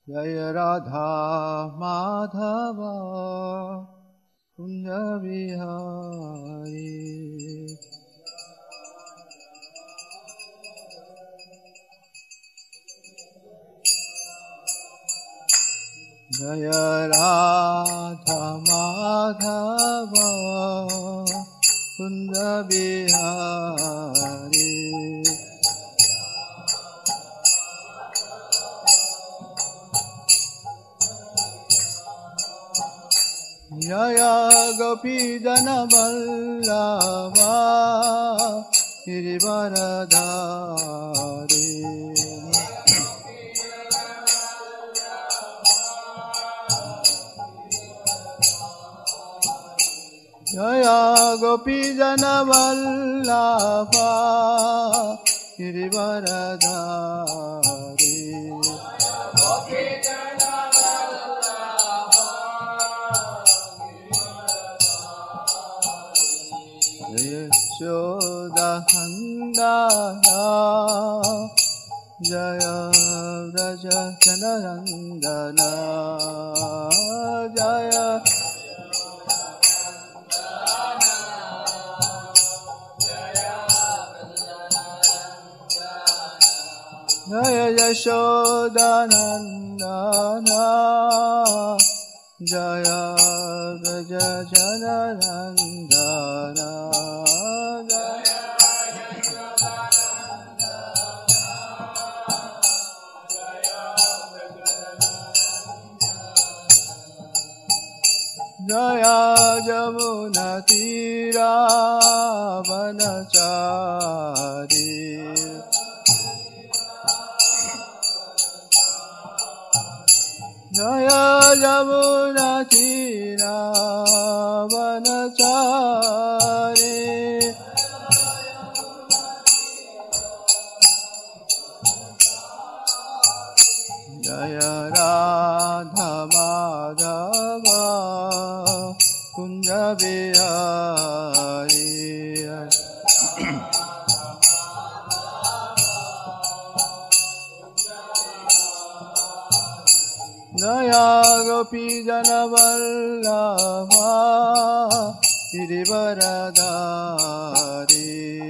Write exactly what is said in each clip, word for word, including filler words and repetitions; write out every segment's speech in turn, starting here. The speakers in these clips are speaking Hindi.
जय राधा माधव कुंज बिहारी। जय राधा माधव कुंज बिहारी। जय गोपी जन वल्लभा गिरिवरधारी। जय गोपी जन वल्लभा गिरिवरधारी। यशोदानंदना जय व्रज जननंदना जय जय यशोदानंदना जय व्रज जननंदना जय जमुना तीरा वनचारी। जय जमुना तीरा वनचारी। जय राधा माधव कुंज बिहारी। जय गोपी जन वल्लभा गिरिवरधारी।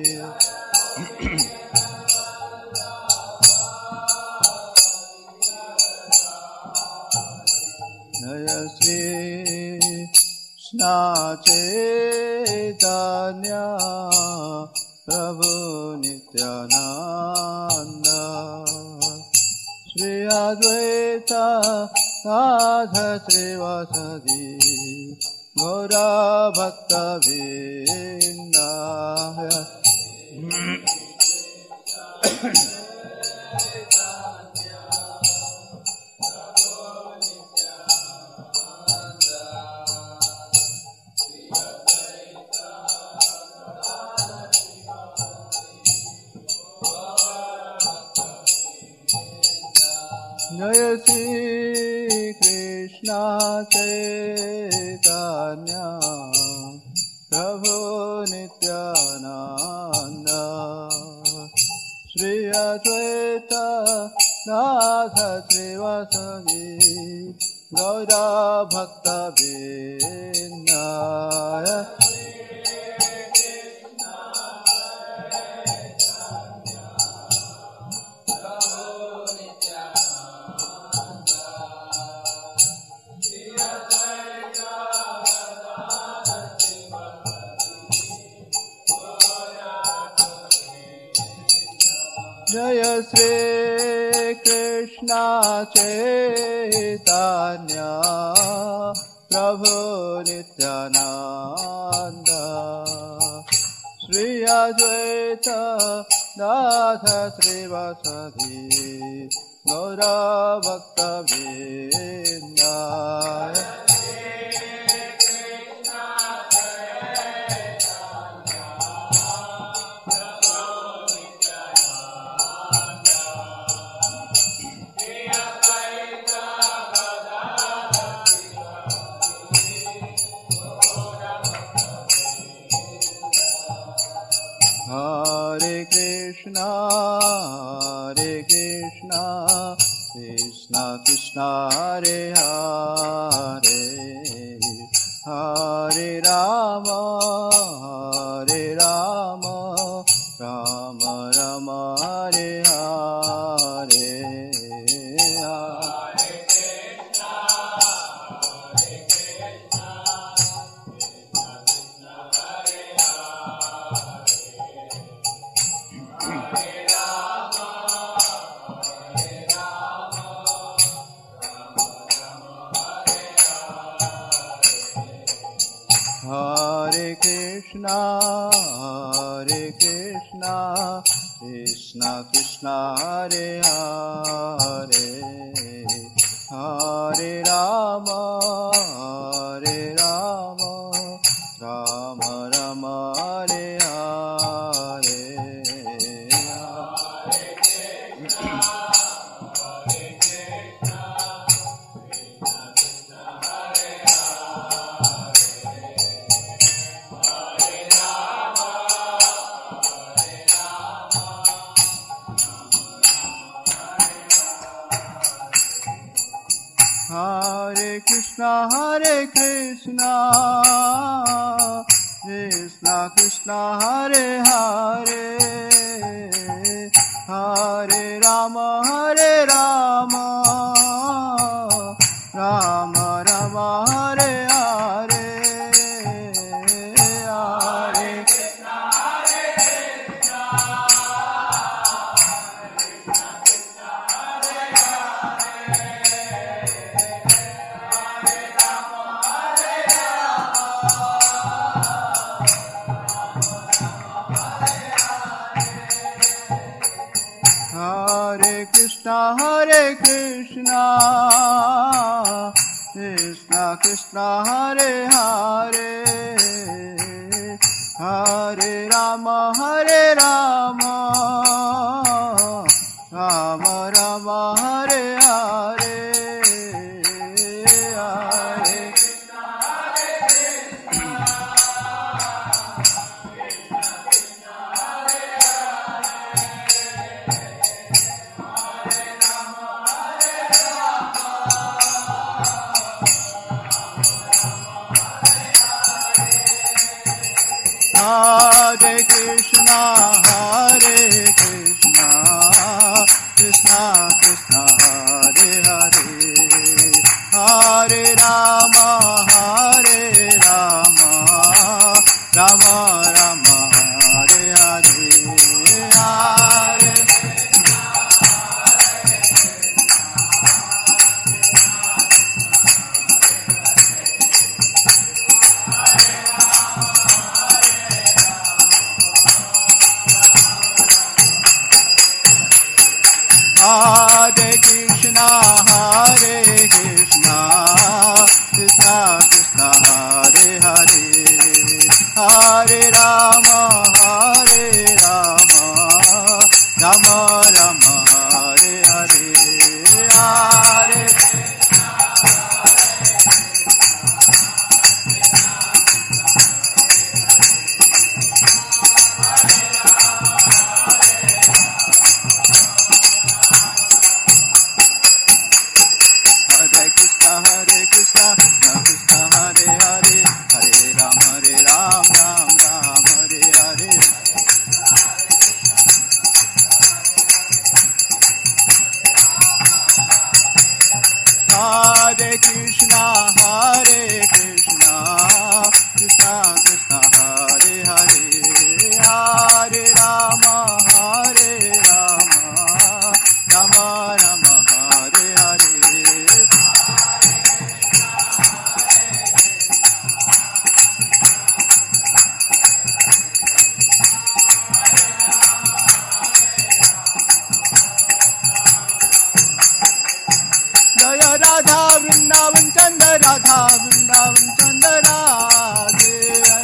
जय श्री कृष्ण चैतन्य प्रभु नित्यानंद श्री अद्वैत गदाधर श्रीवासदि गौर भक्तवृंद। जय श्री कृष्ण चैतन्य प्रभु नित्यानंद श्री अद्वैत गदाधर श्रीवासदि गौर भक्तवृंद। जय श्री कृष्ण चैतन्य प्रभु नित्यानंद श्री अद्वैत गदाधर श्रीवासदि गौर भक्तवृंद। Krishna Krishna Krishna Hare Hare Hare Rama Hare Rama Rama Rama Hare Hare Hare Krishna, Hare Krishna, Krishna Krishna, Hare Hare, Hare Rama, Hare Rama, Rama Rama, Hare Hare. Hare Krishna, Hare Krishna, Krishna Krishna, Hare Hare, Hare Rama, Hare Rama, Rama Rama, Hare Hare, Hare Krishna, Hare Krishna, Hare Krishna, Hare Krishna, Krishna Krishna, Hare Hare, Hare Rama, Hare Rama, Rama Rama, Hare Hare, Hare Krishna, Hare Krishna, Hare Krishna, Hare Krishna, Krishna Krishna, Hare Hare, Hare Rama, Hare Rama, Rama Rama, Hare Hare, Hare Hare Krishna, Hare Krishna, Krishna Krishna, Hare Hare, Hare Rama, Hare Rama, Rama Rama, Hare Hare, Hare Hare Krishna, Krishna Hare Hare, Hare Ram, Hare Ram, Ram Ram, Hare Hare. Hare Krishna, Hare Krishna, Krishna Krishna, Hare Hare, Hare Rama, Hare Rama, Rama Rama, Hare Hare. Radha Vrindavan Chanda Radha Vrindavan Chanda Radhe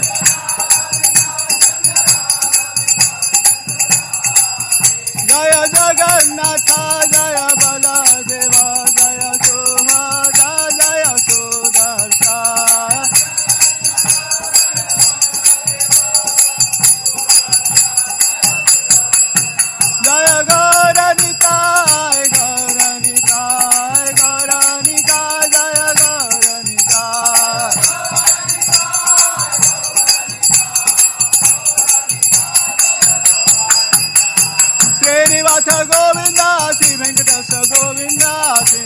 Jaya Jagannatha Jaya Baladeva Jaya Subhadra Jaya Sudarsha Jaya Gauranitai Gauranitai नाथ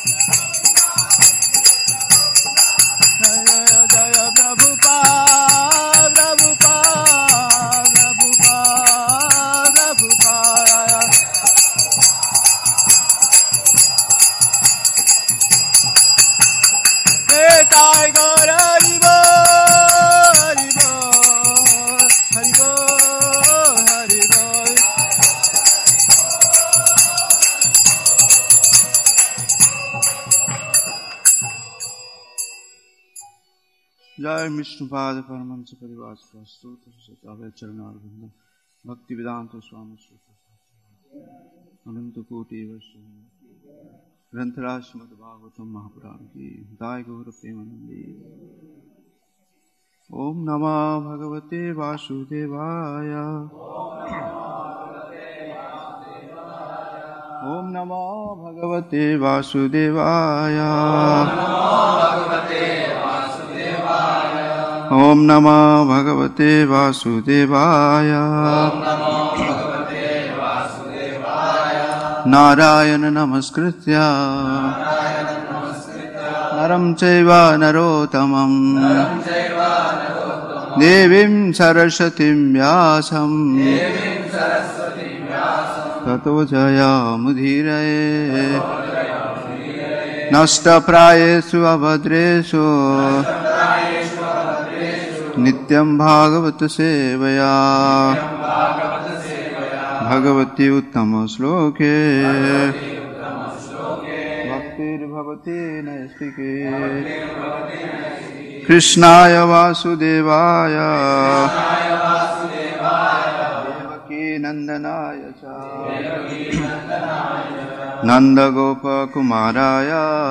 जय जय प्रभुपाद प्रभुपाद प्रभुपाद प्रभुपाद निताय गौर हरि बोल हरि बोल हरि बोल जय विष्णुपाद परमहंस परिवार प्रस्तुत सचावे चरणारविंद भक्ति वेदांत स्वामी अनंत कोटि वर्ष ग्रंथराज श्रीमद् भागवतम महापुराण की दाय गौर प्रेमानंदी। ओम नमः भगवते वासुदेवाय ओम नमः भगवते वासुदेवाय ओम नमः भगवते वासुदेवाय नारायण नमस्कृत्य नरं चैव नरोत्तमं देवीं सरस्वतीं व्यासं ततो जयमुदीरये नष्टप्रायेषु अभद्रेषु नित्यं भागवत सेवया भगवती उत्तम श्लोके भक्तिर्भवति नैष्टिके कृष्णाय वासुदेवाय देवकी नंदनाय च नंदगोपकुमाराय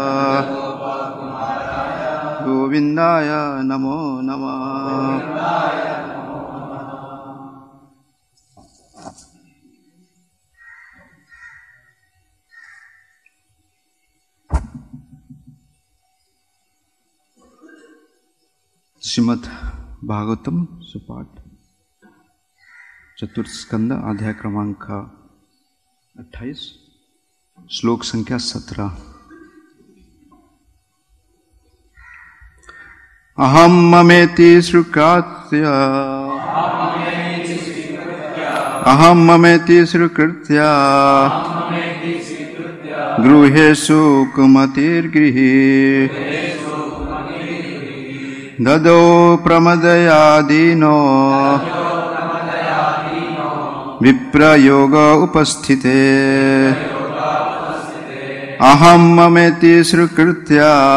गोविंदाय नमो नमः। श्रीमद् भागवतम सुपाठ चतुर्थ स्कंद अध्याय क्रमांक अट्ठाईस श्लोक संख्या सत्रह। अहम ममेति स्वीकृत्य अहम ममेति स्वीकृत्य गृहेषु कुमतिर्गृहे ददो प्रमदयादीनो विप्रयोग उपस्थिते अहम ममेति स्वीकृत्य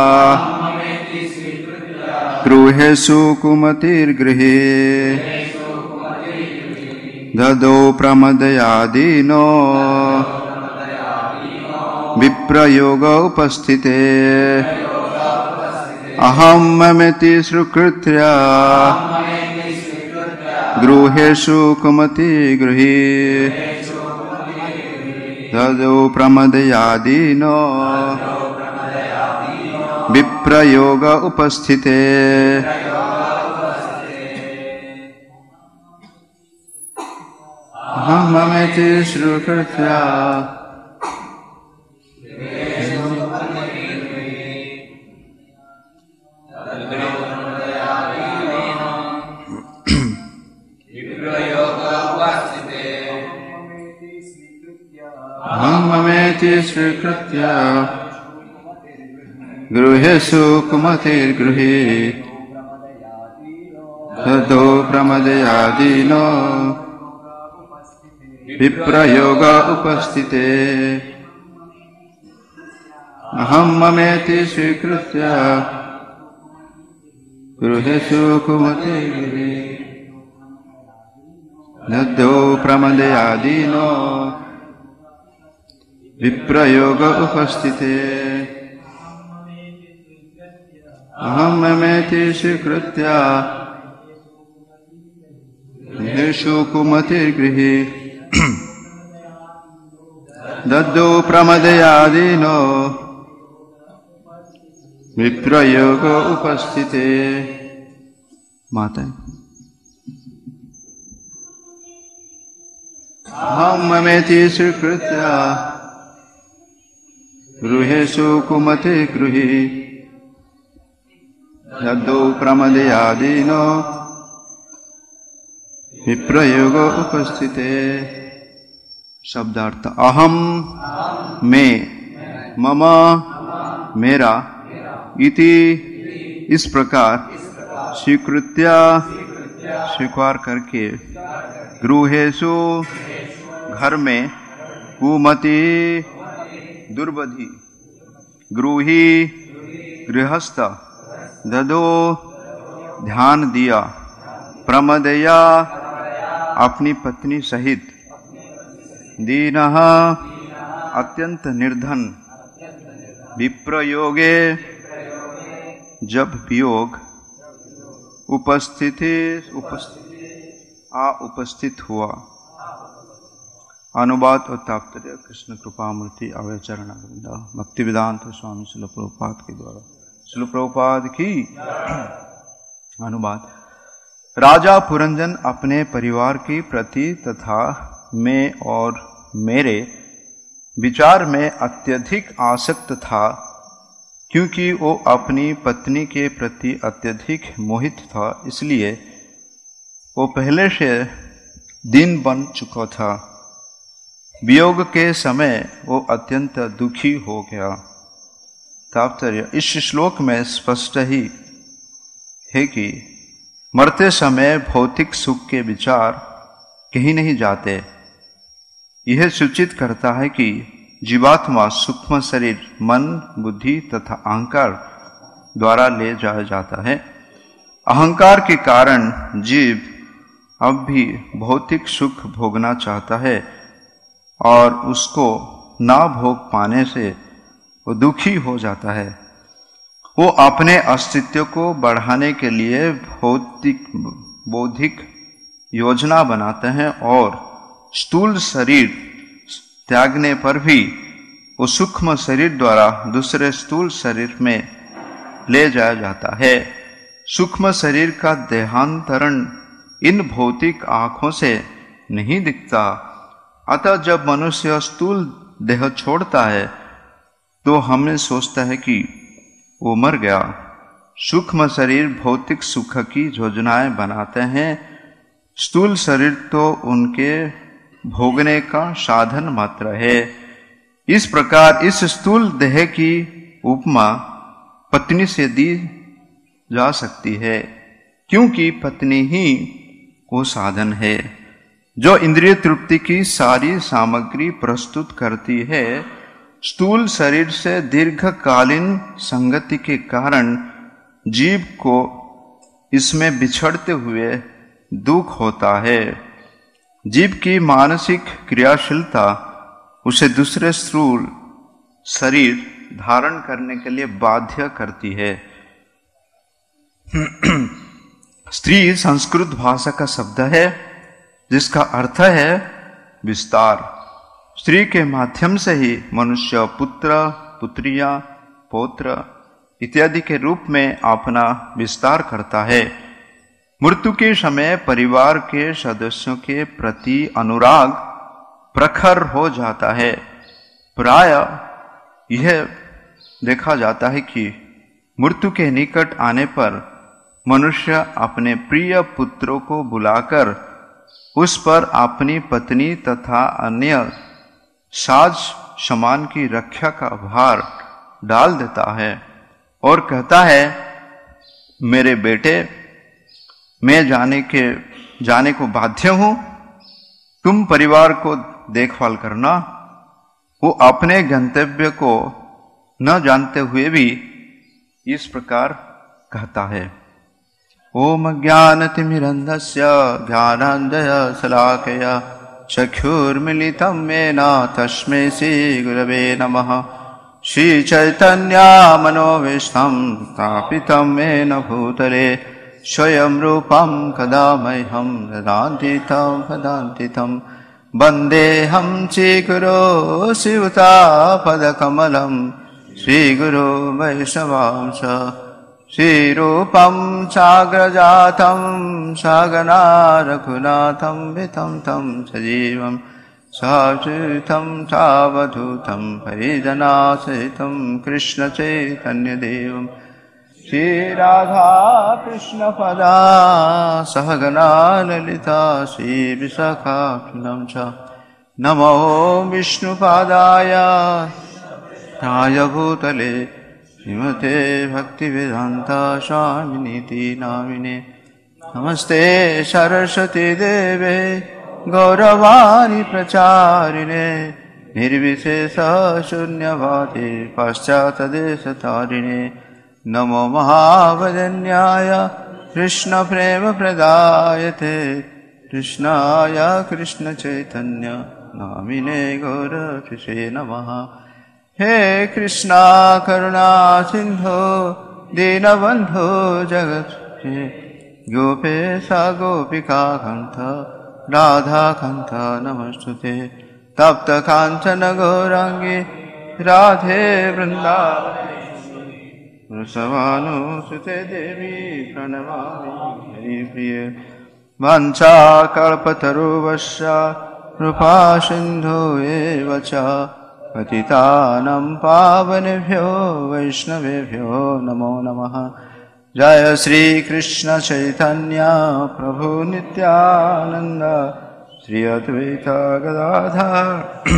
गृहेषु कुमतिर्गृहे ददो प्रमदयादीनो विप्रयोग उपस्थिते अहम ममेति स्वीकृत्य गृहेषु कुमतिर्गृहे ददो प्रमदयादीनो विप्रयोग उपस्थिते अहम ममेति स्वीकृत्य अहम ममेति स्वीकृत्य गृहेषु कुमतिर्गृहे ददो प्रमदयादीनो विप्रयोग उपस्थिते अहम ममेति स्वीकृत्य गृहेषु कुमतिर्गृहे ददो प्रमदयादीनो विप्रयोग उपस्थिते अहम ममेति स्वीकृत्य गृहेषु कुमतिर्गृहे ददो प्रमदयादीनो विप्रयोग उपस्थिते। माता अहम ममेति स्वीकृत्य गृहेषु कुमते गृहे यद्दो प्रमदयादीनो विप्रयोग उपस्थिते। शब्दार्थ अहम मैं, मम मेरा, इति इस प्रकार स्वीकृत्या स्वीकार करके, गृहेषु घर में, कुमति दुर्बधी, गृही गृहस्थ, ददो ध्यान दिया, प्रमदया अपनी पत्नी सहित, दीनः अत्यंत निर्धन, विप्रयोगे जब वियोग, उपस्थिति आ उपस्थित हुआ। अनुवाद और तात्पर्य कृष्ण कृपामूर्ति अवय चरण भक्ति वेदांत स्वामी श्रील प्रभुपाद के द्वारा। श्रील प्रभुपाद की अनुवाद। राजा पुरंजन अपने परिवार के प्रति तथा मैं और मेरे विचार में अत्यधिक आसक्त था, क्योंकि वो अपनी पत्नी के प्रति अत्यधिक मोहित था, इसलिए वो पहले से दीन बन चुका था। वियोग के समय वो अत्यंत दुखी हो गया। तात्पर्य इस श्लोक में स्पष्ट ही है कि मरते समय भौतिक सुख के विचार कहीं नहीं जाते। यह सूचित करता है कि जीवात्मा सूक्ष्म शरीर, मन, बुद्धि तथा अहंकार द्वारा ले जाया जाता है। अहंकार के कारण जीव अब भी भौतिक सुख भोगना चाहता है और उसको ना भोग पाने से वो दुखी हो जाता है। वो अपने अस्तित्व को बढ़ाने के लिए भौतिक बौद्धिक योजना बनाते हैं और स्थूल शरीर त्यागने पर भी वो सूक्ष्म शरीर द्वारा दूसरे स्थूल शरीर में ले जाया जाता है। सूक्ष्म शरीर का देहांतरण इन भौतिक आंखों से नहीं दिखता। अतः जब मनुष्य स्थूल देह छोड़ता है तो हमें सोचता है कि वो मर गया। सूक्ष्म शरीर भौतिक सुख की योजनाएं बनाते हैं, स्थूल शरीर तो उनके भोगने का साधन मात्र है। इस प्रकार इस स्थूल देह की उपमा पत्नी से दी जा सकती है, क्योंकि पत्नी ही वो साधन है जो इंद्रिय तृप्ति की सारी सामग्री प्रस्तुत करती है। स्थूल शरीर से दीर्घकालीन संगति के कारण जीव को इसमें बिछड़ते हुए दुख होता है। जीव की मानसिक क्रियाशीलता उसे दूसरे स्थूल शरीर धारण करने के लिए बाध्य करती है। स्त्री संस्कृत भाषा का शब्द है जिसका अर्थ है विस्तार। स्त्री के माध्यम से ही मनुष्य पुत्र, पुत्रिया, पौत्र इत्यादि के रूप में अपना विस्तार करता है। मृत्यु के समय परिवार के सदस्यों के प्रति अनुराग प्रखर हो जाता है। प्राय यह देखा जाता है कि मृत्यु के निकट आने पर मनुष्य अपने प्रिय पुत्रों को बुलाकर उस पर अपनी पत्नी तथा अन्य साज समान की रक्षा का भार डाल देता है और कहता है, मेरे बेटे, मैं जाने के जाने को बाध्य हूं, तुम परिवार को देखभाल करना। वो अपने गंतव्य को न जानते हुए भी इस प्रकार कहता है। ओम ज्ञानतिमिरन्धस्य ज्ञानाञ्जय शलाकया चक्षुर्मिलितं येन तस्मै श्रीगुरवे नमः। श्रीचैतन्यमनोभीष्टं स्थापितं येन भूतले स्वयं रूपं कदा मह्यं ददाति तं वदान्ति तं। वन्देऽहं श्रीगुरो शिवतापदकमलं श्रीगुरो वैष्णवांश। श्रीरूपं साग्रजातं सागना रघुनाथं वितं तं सजीवं साचितं सावधूतं परिजनासहितं कृष्ण चैतन्य देवं श्री राधा कृष्ण पदा सहगना ललिता श्री विशाखाख्यं च नमो विष्णुपादाय नाय भूतले श्रीमते भक्तिवेदांता स्वामिनीति नामिने नमस्ते सरस्वती देवे गौरवाणी प्रचारिणे निर्विशेष शून्यवादे पाश्चात्यदेशतारिणे नमो महावदन्याय कृष्ण प्रेम प्रदायते कृष्णाय कृष्ण चैतन्य नामिने गौरकृष्णे नमः। हे कृष्णा करुणा सिंधो दीनबंधो जगत्पते गोपेशा गोपिका कांत राधा कांत नमस्तुते तप्त कांचन गौरांगी राधे वृंदावनेश्वरी वृषभानुसुते देवी प्रणमामि हरिप्रिये वंचा कल्पतरुवश्च कृपा सिन्धु एव च पतितानां पावनेभ्यो वैष्णवेभ्यो नमो नमः। जय श्री कृष्ण चैतन्य प्रभु नित्यानंद श्री अद्वैत गदाधर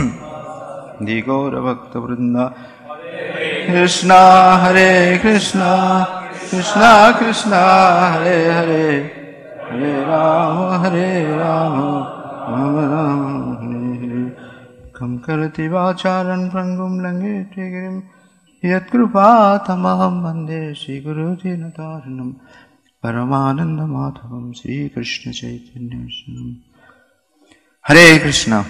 गौर भक्त वृंद कृष्णा हरे कृष्णा कृष्णा कृष्णा हरे हरे हरे राम हरे राम राम राम हरे हरे। कम करति वाचारं भृंगुं लंघयति गिरिं यत्कृपातमहं वन्दे श्रीगुरुदीनतारिणं परमानन्दमाधवं श्रीकृष्ण चैतन्य विष्णु। हरे कृष्णा।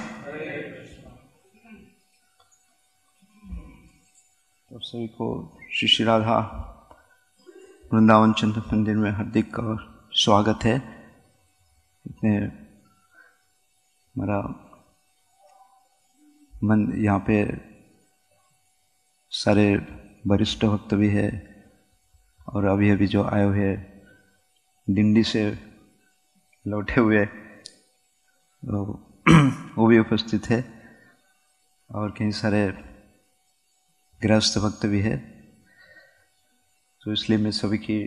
तो सभी को श्री श्री राधा वृंदावन चंद्र मंदिर में हार्दिक स्वागत है। इतने हमारा मन यहाँ पे सारे वरिष्ठ भक्त भी है और अभी अभी जो आए हुए दिंडी से लौटे हुए तो वो भी उपस्थित है और कई सारे गृहस्थ भक्त भी है। तो इसलिए मैं सभी की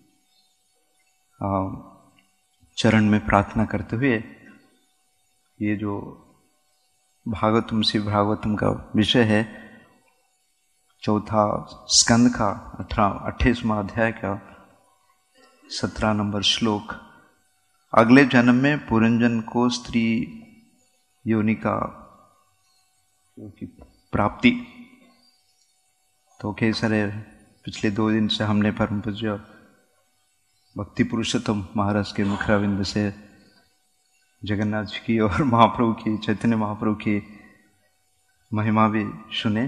चरण में प्रार्थना करते हुए ये जो भागवतम श्री भागवतम का विषय है चौथा स्कंद का अठारह अट्ठाईसवां अध्याय का सत्रह नंबर श्लोक, अगले जन्म में पुरंजन को स्त्री योनि का प्राप्ति। तो कई सारे पिछले दो दिन से हमने परम पूज्य भक्ति पुरुषोत्तम महाराज के मुखराविंद से जगन्नाथ जी की और महाप्रभु की चैतन्य महाप्रभु की महिमा भी सुने।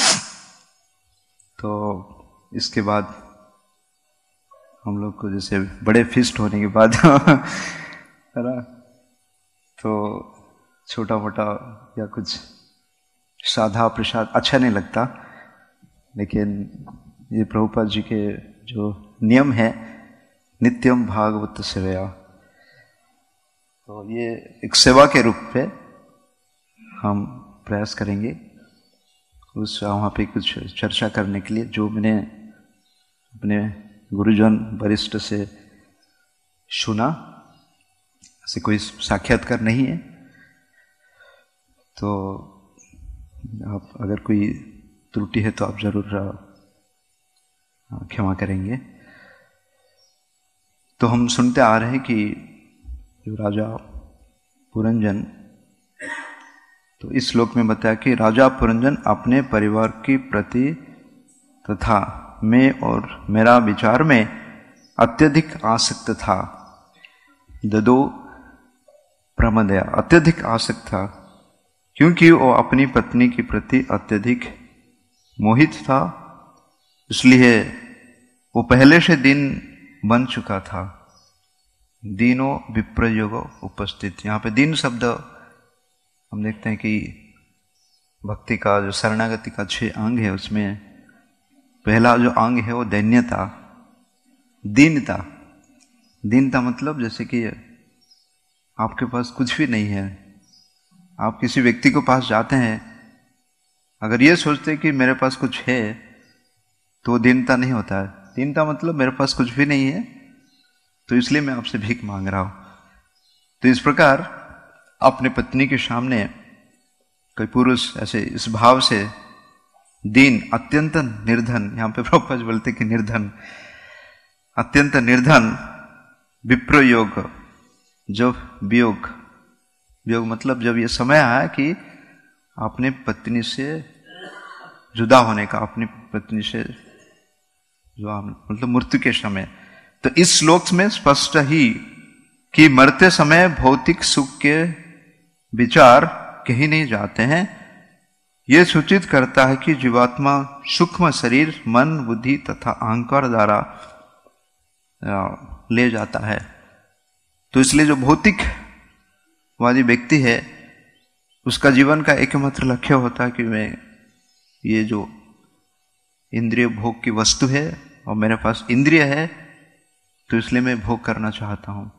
तो इसके बाद हम लोग को जैसे बड़े फीस्ट होने के बाद है ना, तो छोटा मोटा या कुछ साधा प्रसाद अच्छा नहीं लगता, लेकिन ये प्रभुपाद जी के जो नियम है नित्यम भागवत सेवया, तो ये एक सेवा के रूप पे हम प्रयास करेंगे उस वहाँ पे कुछ चर्चा करने के लिए जो मैंने अपने गुरुजन वरिष्ठ से सुना। ऐसे कोई साक्षात्कार नहीं है, तो आप अगर कोई त्रुटि है तो आप जरूर क्षमा करेंगे। तो हम सुनते आ रहे हैं कि जो राजा पुरंजन, तो इस श्लोक में बताया कि राजा पुरंजन अपने परिवार के प्रति तथा मैं और मेरा विचार में अत्यधिक आसक्त था। ददो प्रमदया, अत्यधिक आसक्त था क्योंकि वो अपनी पत्नी के प्रति अत्यधिक मोहित था, इसलिए वो पहले से दिन बन चुका था। दीनो विप्रयोग उपस्थित, यहाँ पे दीन शब्द हम देखते हैं कि भक्ति का जो शरणागति का छह अंग है उसमें पहला जो अंग है वो दैन्यता, दीनता। दीनता मतलब जैसे कि आपके पास कुछ भी नहीं है, आप किसी व्यक्ति के पास जाते हैं, अगर ये सोचते कि मेरे पास कुछ है तो दीनता नहीं होता है। दीनता मतलब मेरे पास कुछ भी नहीं है तो इसलिए मैं आपसे भीख मांग रहा हूं। तो इस प्रकार अपने पत्नी के सामने कोई पुरुष ऐसे इस भाव से दीन, अत्यंत निर्धन, यहां पे प्रभुपाद बोलते कि निर्धन, अत्यंत निर्धन, विप्रयोग, जब वियोग, वियोग मतलब जब ये समय आया कि अपने पत्नी से जुदा होने का, अपनी पत्नी से जो मतलब मृत्यु के समय। तो इस श्लोक में स्पष्ट ही कि मरते समय भौतिक सुख के विचार कहीं नहीं जाते हैं। यह सूचित करता है कि जीवात्मा सूक्ष्म शरीर, मन, बुद्धि तथा अहंकार द्वारा ले जाता है। तो इसलिए जो भौतिकवादी व्यक्ति है उसका जीवन का एकमात्र लक्ष्य होता है कि मैं ये जो इंद्रिय भोग की वस्तु है और मेरे पास इंद्रिय है तो इसलिए मैं भोग करना चाहता हूं।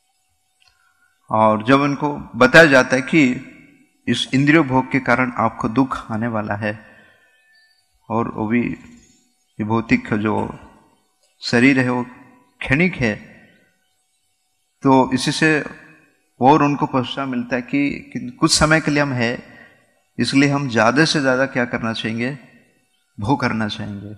और जब उनको बताया जाता है कि इस इंद्रिय भोग के कारण आपको दुख आने वाला है और वो भी भौतिक जो शरीर है वो क्षणिक है, तो इसी से और उनको पश्चाताप मिलता है कि, कि कुछ समय के लिए हम है, इसलिए हम ज्यादा से ज्यादा क्या करना चाहेंगे, भोग करना चाहेंगे।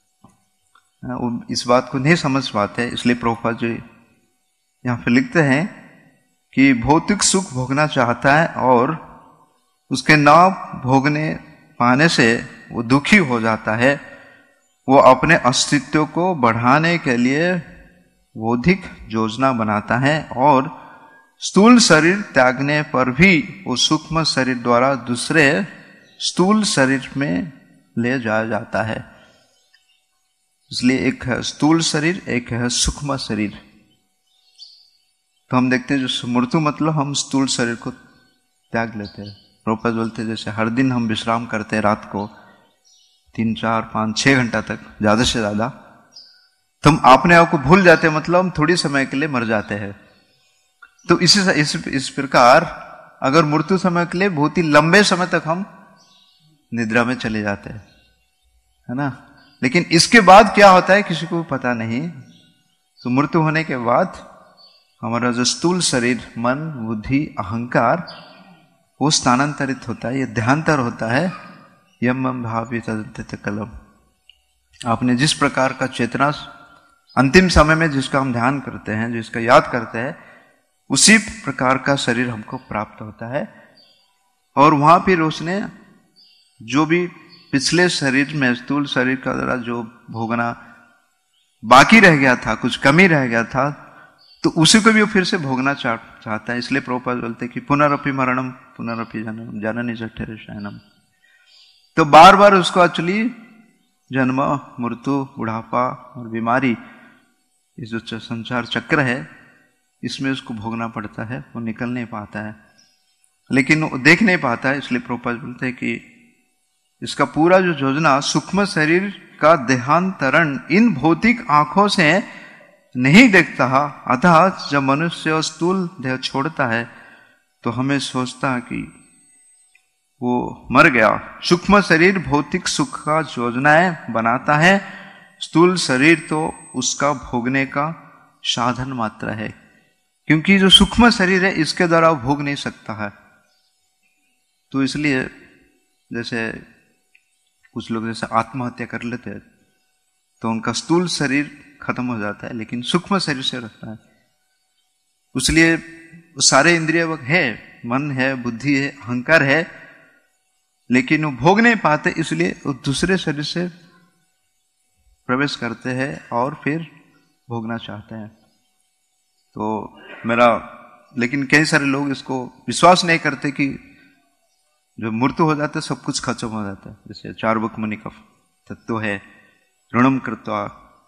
इस बात को नहीं समझ पाते, इसलिए प्रभुपाद जी यहाँ पे लिखते हैं कि भौतिक सुख भोगना चाहता है और उसके ना भोगने पाने से वो दुखी हो जाता है। वो अपने अस्तित्व को बढ़ाने के लिए बौद्धिक योजना बनाता है और स्थूल शरीर त्यागने पर भी वो सूक्ष्म शरीर द्वारा दूसरे स्थूल शरीर में ले जाया जाता है। इसलिए एक है स्थूल शरीर, एक है सूक्ष्म शरीर। तो हम देखते हैं जो मृत्यु मतलब हम स्थूल शरीर को त्याग लेते हैं। प्रभुपाद बोलते हैं जैसे हर दिन हम विश्राम करते हैं रात को तीन चार पाँच छः घंटा तक ज्यादा से ज्यादा, तो हम अपने आप को भूल जाते हैं, मतलब हम थोड़ी समय के लिए मर जाते हैं। तो इसी इस, इस प्रकार अगर मृत्यु समय के लिए बहुत ही लंबे समय तक हम निद्रा में चले जाते हैं, है ना। लेकिन इसके बाद क्या होता है किसी को पता नहीं। तो मृत्यु होने के बाद हमारा जो स्थूल शरीर, मन, बुद्धि, अहंकार वो स्थानांतरित होता है, ये ध्यानतर होता है। यम मम भावी तदंत कलम। आपने जिस प्रकार का चेतना अंतिम समय में जिसका हम ध्यान करते हैं, जिसका याद करते हैं, उसी प्रकार का शरीर हमको प्राप्त होता है। और वहां फिर उसने जो भी पिछले शरीर में स्थूल शरीर का द्वारा जो भोगना बाकी रह गया था, कुछ कमी रह गया था, तो उसी को भी वो फिर से भोगना चाह, चाहता है। इसलिए प्रभुपाद बोलते कि पुनरअपि मरणम पुनरअपि जननम जननी जठरे शयनम। तो बार बार उसको एक्चुअली जन्म, मृत्यु, बुढ़ापा और बीमारी, इस जो संसार चक्र है इसमें उसको भोगना पड़ता है। वो निकल नहीं पाता है, लेकिन वो देख नहीं पाता है। इसलिए प्रभुपाद बोलते हैं कि इसका पूरा जो योजना सूक्ष्म शरीर का देहांतरण इन भौतिक आंखों से नहीं देखता। अतः जब मनुष्य स्थूल देह छोड़ता है तो हमें सोचता है कि वो मर गया। सूक्ष्म शरीर भौतिक सुख का योजनाएं बनाता है, स्थूल शरीर तो उसका भोगने का साधन मात्र है, क्योंकि जो सूक्ष्म शरीर है इसके द्वारा वो भोग नहीं सकता है। तो इसलिए जैसे कुछ लोग जैसे आत्महत्या कर लेते हैं तो उनका स्थूल शरीर खत्म हो जाता है, लेकिन सूक्ष्म शरीर से रहता है। इसलिए सारे इंद्रिय है, मन है, बुद्धि है, अहंकार है, लेकिन वो भोग नहीं पाते, इसलिए वो दूसरे शरीर से प्रवेश करते हैं और फिर भोगना चाहते हैं। तो मेरा लेकिन कई सारे लोग इसको विश्वास नहीं करते कि जो मृत्यु हो जाता है सब कुछ खत्म हो जाता है। जैसे चार्वक मुनि का तत्व है, ऋणम कृत्वा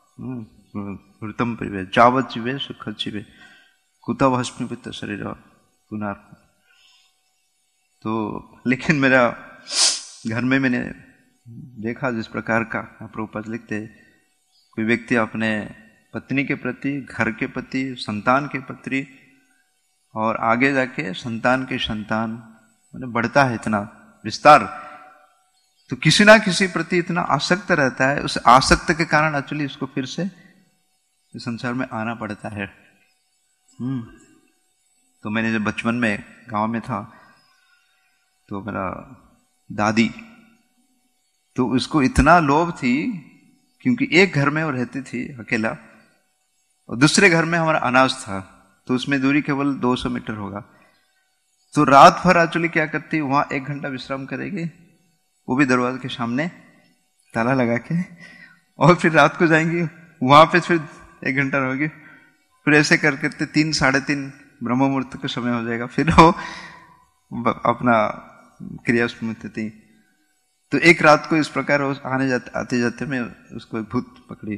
वृतम परिवे चावत जीवे सुख जीवे कुता भस्मीपित शरीर पुनः। तो लेकिन मेरा घर में मैंने देखा जिस प्रकार का प्रभुपाद लिखते, कोई व्यक्ति अपने पत्नी के प्रति, घर के प्रति, संतान के प्रति और आगे जाके संतान के संतान मैंने बढ़ता है इतना विस्तार, तो किसी ना किसी प्रति इतना आसक्त रहता है, उस आसक्त के कारण एक्चुअली उसको फिर से इस संसार में आना पड़ता है। हम्म तो मैंने जब बचपन में गांव में था तो मेरा दादी, तो उसको इतना लोभ थी क्योंकि एक घर में वो रहती थी अकेला और दूसरे घर में हमारा अनाज था, तो उसमें दूरी केवल दो सौ मीटर होगा। तो रात भर एक्चुअली क्या करती, वहां एक घंटा विश्राम करेगी, वो भी दरवाजे के सामने ताला लगा के, और फिर रात को जाएंगी वहां पे फिर एक घंटा रहोगी, फिर ऐसे कर करते तीन साढ़े तीन ब्रह्म मुहूर्त का समय हो जाएगा, फिर वो अपना क्रिया स्मृति थी। तो एक रात को इस प्रकार आने जाते आते जाते मैं उसको एक भूत पकड़ी,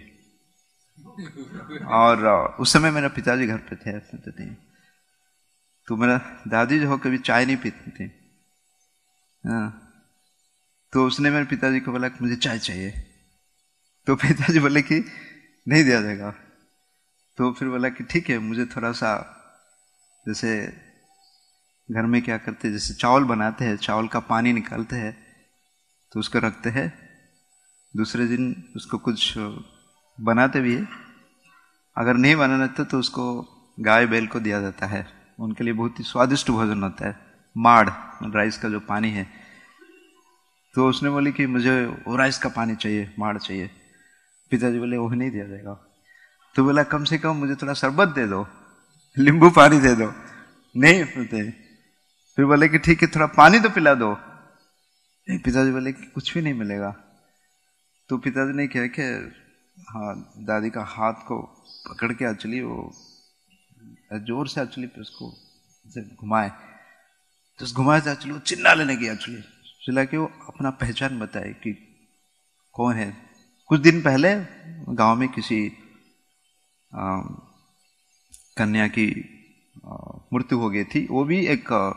और उस समय मेरा पिताजी घर पे थे थे तो मेरा दादी जो हो कभी चाय नहीं पीती थी, हाँ, तो उसने मेरे पिताजी को बोला कि मुझे चाय चाहिए, तो पिताजी बोले कि नहीं दिया जाएगा। तो फिर बोला कि ठीक है, मुझे थोड़ा सा, जैसे घर में क्या करते, जैसे चावल बनाते हैं, चावल का पानी निकालते हैं तो उसको रखते हैं, दूसरे दिन उसको कुछ बनाते भी है, अगर नहीं बनाना तो, तो उसको गाय बैल को दिया जाता है, उनके लिए बहुत ही स्वादिष्ट भोजन होता है, माड़ राइस का जो पानी है। तो उसने बोली कि मुझे वो राइस का पानी चाहिए, माड़ चाहिए। पिताजी बोले वो नहीं दिया जाएगा। तो बोला कम से कम मुझे थोड़ा शरबत दे दो, नींबू पानी दे दो, नहीं बोलते। फिर बोले कि ठीक है थोड़ा पानी तो पिला दो, पिताजी बोले कि कुछ भी नहीं मिलेगा। तो पिताजी ने क्या कि हाँ दादी का हाथ को पकड़ के एक्चुअली वो जोर से एक्चुअली उसको घुमाए, तो उस घुमाए से एक्चुअली वो चिल्लाने लगी, एक्चुअली चिल्ला के वो अपना पहचान बताए कि कौन है। कुछ दिन पहले गांव में किसी आ, कन्या की मृत्यु हो गई थी, वो भी एक आ,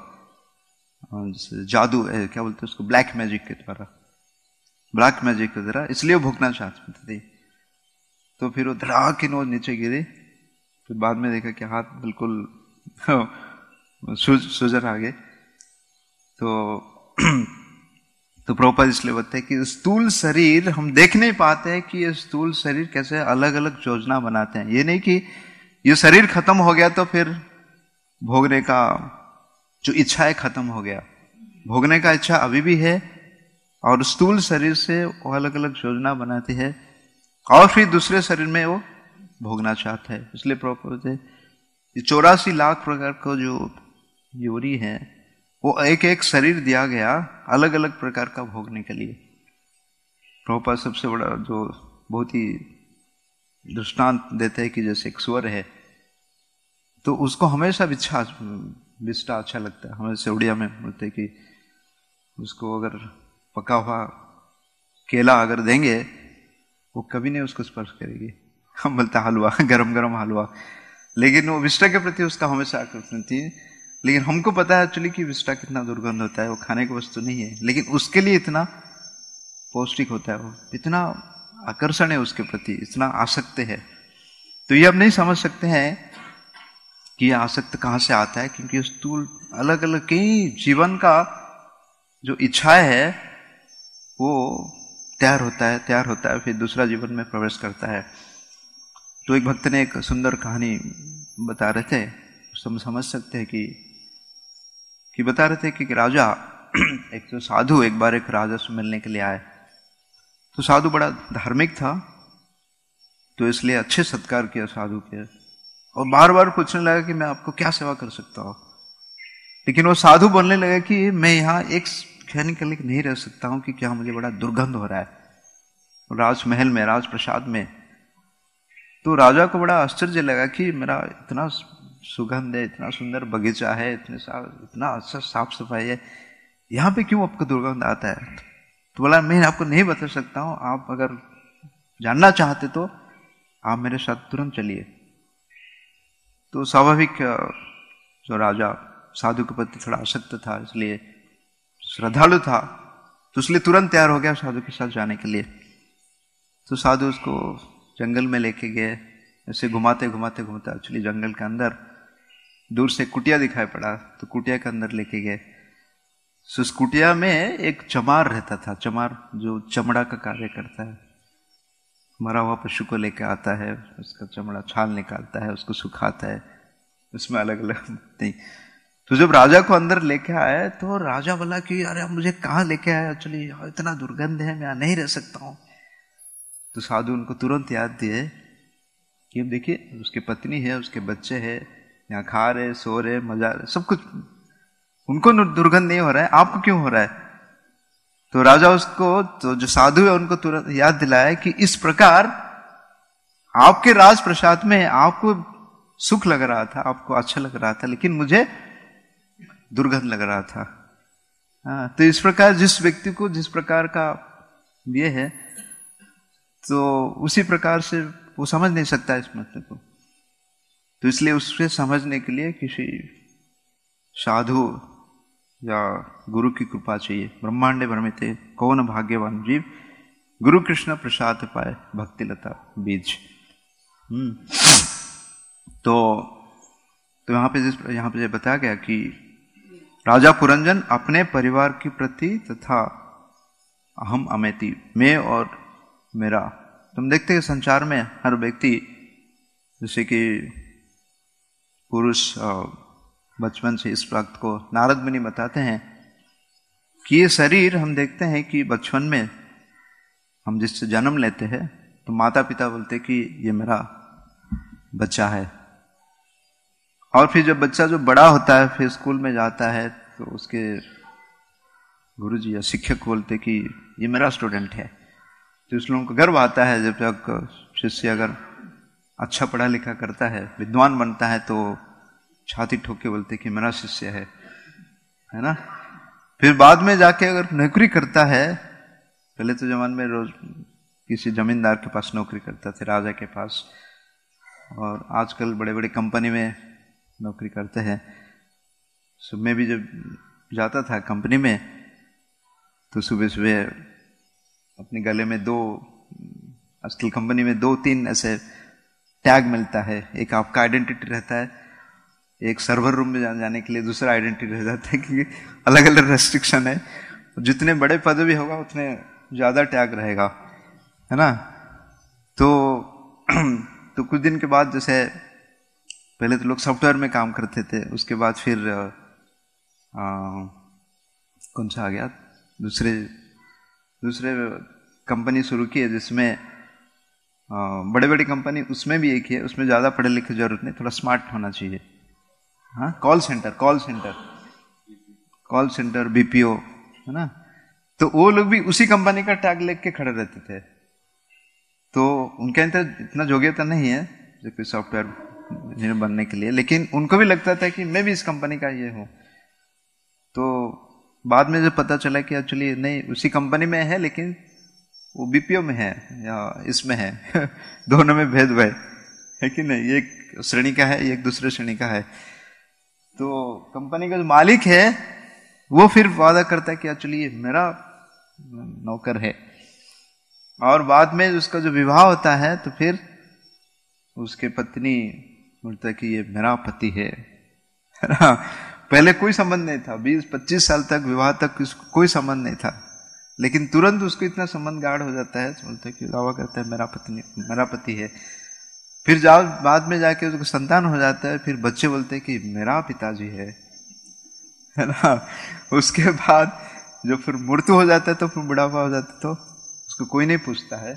जादू क्या बोलते हैं उसको, ब्लैक मैजिक के द्वारा, ब्लैक मैजिक के द्वारा, इसलिए वो भुगतना चाहती थी। तो फिर वो धड़ाके वो नीचे गिरे, फिर बाद में देखा कि हाथ बिल्कुल सुजर आ गए। तो तो प्रभुपाद इसलिए बताते हैं कि स्थूल शरीर हम देख नहीं पाते हैं कि ये स्थूल शरीर कैसे अलग अलग योजना बनाते हैं। ये नहीं कि ये शरीर खत्म हो गया तो फिर भोगने का जो इच्छा है खत्म हो गया, भोगने का इच्छा अभी भी है, और स्थूल शरीर से वो अलग अलग योजना बनाती है और फिर दूसरे शरीर में वो भोगना चाहता है। इसलिए प्रॉपर ये चौरासी लाख प्रकार को जो योनि है वो एक एक शरीर दिया गया अलग अलग प्रकार का भोगने के लिए। प्रभुपाद सबसे बड़ा जो बहुत ही दृष्टांत देते हैं कि जैसे एक स्वर है, तो उसको हमेशा बिच्छा बिस्टा अच्छा लगता है, हमें उड़िया में बोलते कि उसको अगर पका हुआ केला अगर देंगे वो कभी नहीं उसको स्पर्श करेगी, हम बोलते हलवा, गरम गरम हलवा, लेकिन वो विष्टा के प्रति उसका हमेशा आकर्षण थी। लेकिन हमको पता है एक्चुअली कि विष्टा कितना दुर्गंध होता है, वो खाने की वस्तु नहीं है, लेकिन उसके लिए इतना पौष्टिक होता है, वो इतना आकर्षण है उसके प्रति, इतना आसक्त है। तो ये आप नहीं समझ सकते हैं कि यह आसक्त कहां से आता है, क्योंकि स्थूल अलग अलग कई जीवन का जो इच्छाएं है वो तैयार होता है तैयार होता है फिर दूसरा जीवन में प्रवेश करता है। तो एक भक्त ने एक सुंदर कहानी बता रहे थे, उससे हम समझ सकते हैं कि कि बता रहे थे कि राजा एक तो साधु एक बार एक राजा से मिलने के लिए आए। तो साधु बड़ा धार्मिक था, तो इसलिए अच्छे सत्कार किया साधु के, और बार बार पूछने लगा कि मैं आपको क्या सेवा कर सकता हूँ। लेकिन वो साधु बोलने लगा कि मैं यहाँ एक क्षण के लिए नहीं रह सकता हूँ कि क्या मुझे बड़ा दुर्गंध हो रहा है राजमहल में, राजप्रसाद में। तो राजा को बड़ा आश्चर्य लगा कि मेरा इतना सुगंध है, इतना सुंदर बगीचा है, इतने इतना अच्छा साफ सफाई है, यहाँ पे क्यों आपको दुर्गंध आता है? तो बोला मैं आपको नहीं बता सकता हूँ, आप अगर जानना चाहते तो आप मेरे साथ तुरंत चलिए। तो स्वाभाविक जो राजा साधु के प्रति थोड़ा आसक्त था, इसलिए श्रद्धालु था, तो इसलिए तुरंत तैयार हो गया साधु के साथ जाने के लिए। तो साधु उसको जंगल में लेके गए, ऐसे घुमाते घुमाते घुमाते एक्चुअली जंगल के अंदर दूर से कुटिया दिखाई पड़ा, तो कुटिया के अंदर लेके गए। सुस्कुटिया में एक चमार रहता था, चमार जो चमड़ा का कार्य करता है, मरा हुआ पशु को लेकर आता है, उसका चमड़ा छाल निकालता है, उसको सुखाता है, उसमें अलग अलग नहीं। तो जब राजा को अंदर लेके आए तो राजा बोला कि अरे मुझे कहाँ लेके आया, एक्चुअली इतना दुर्गंध है, मैं यहाँ नहीं रह सकता हूँ। तो साधु उनको तुरंत याद दिए कि अब देखिए उसकी पत्नी है, उसके बच्चे हैं, यहाँ खा रहे, सो रहे, मजा रहे, सब कुछ, उनको दुर्गंध नहीं हो रहा है, आपको क्यों हो रहा है? तो राजा उसको, तो जो साधु है उनको तुरंत याद दिलाया कि इस प्रकार आपके राज प्रसाद में आपको सुख लग रहा था, आपको अच्छा लग रहा था, लेकिन मुझे दुर्गंध लग रहा था। हाँ, तो इस प्रकार जिस व्यक्ति को जिस प्रकार का ये है, तो उसी प्रकार से वो समझ नहीं सकता इस मतलब को। तो इसलिए उससे समझने के लिए किसी साधु या गुरु की कृपा चाहिए। ब्रह्मांडे भ्रमिते कौन भाग्यवान जीव, गुरु कृष्ण प्रसाद पाए भक्ति लता बीज। हम्म तो तो यहाँ पे जिस यहाँ पे बताया गया कि राजा पुरंजन अपने परिवार के प्रति तथा अहम अमेति, मैं और मेरा। तुम देखते हैं संसार में हर व्यक्ति, जैसे कि पुरुष बचपन से इस वक्त को नारद मुनि बताते हैं कि ये शरीर, हम देखते हैं कि बचपन में हम जिससे जन्म लेते हैं तो माता पिता बोलते कि ये मेरा बच्चा है, और फिर जब बच्चा जो बड़ा होता है, फिर स्कूल में जाता है, तो उसके गुरुजी या शिक्षक बोलते कि ये मेरा स्टूडेंट है। तो इस लोगों को गर्व आता है, जब तक शिष्य अगर अच्छा पढ़ा लिखा करता है, विद्वान बनता है, तो छाती ठोक के बोलते कि मेरा शिष्य है, है ना। फिर बाद में जाके अगर नौकरी करता है, पहले तो जमाने में रोज किसी जमींदार के पास नौकरी करता थे, राजा के पास, और आजकल बड़े बड़े कंपनी में नौकरी करते हैं। सुबह में भी जब जाता था कंपनी में, तो सुबह सुबह अपने गले में दो, आजकल कंपनी में दो तीन ऐसे टैग मिलता है, एक आपका आइडेंटिटी रहता है, एक सर्वर रूम में जाने के लिए दूसरा आइडेंटिटी रह जाता है, कि अलग अलग रेस्ट्रिक्शन है, जितने बड़े पद भी होगा उतने ज्यादा टैग रहेगा, है ना। तो तो कुछ दिन के बाद, जैसे पहले तो लोग सॉफ्टवेयर में काम करते थे, उसके बाद फिर आ, कौन सा आ गया, दूसरे दूसरे कंपनी शुरू की है, जिसमें बड़े बड़ी कंपनी, उसमें भी एक है, उसमें ज़्यादा पढ़े लिखे की जरूरत नहीं, थोड़ा स्मार्ट होना चाहिए। हाँ, call centre call centre call centre BPO, है ना। तो वो लोग भी उसी कंपनी का टैग लेके खड़े रहते थे। तो उनके अंदर इतना योग्यता नहीं है जो कि सॉफ्टवेयर इंजीनियर बनने के लिए, लेकिन उनको भी लगता था कि मैं भी इस कंपनी का ये हूँ। तो बाद में जब पता चला कि एक्चुअली नहीं, उसी कंपनी में है, लेकिन वो बीपीओ में है या इसमें है दोनों में भेद है, है कि नहीं, एक श्रेणी का है, एक दूसरे श्रेणी का है। तो कंपनी का जो मालिक है वो फिर वादा करता है कि एक्चुअली ये मेरा नौकर है, और बाद में उसका जो विवाह होता है तो फिर उसके पत्नी बोलता है कि ये मेरा पति है, है ना। पहले कोई संबंध नहीं था, बीस पच्चीस साल तक, विवाह तक कोई संबंध नहीं था, लेकिन तुरंत उसको इतना संबंध गाढ़ हो जाता है, बोलता है कि दावा करता है मेरा पत्नी मेरा पति है। फिर जाओ बाद में जाके उसको संतान हो जाता है, फिर बच्चे बोलते हैं कि मेरा पिताजी है, है ना। उसके बाद जो फिर मृत्यु हो जाता है, तो फिर बुढ़ापा हो जाता है, तो उसको कोई नहीं पूछता है,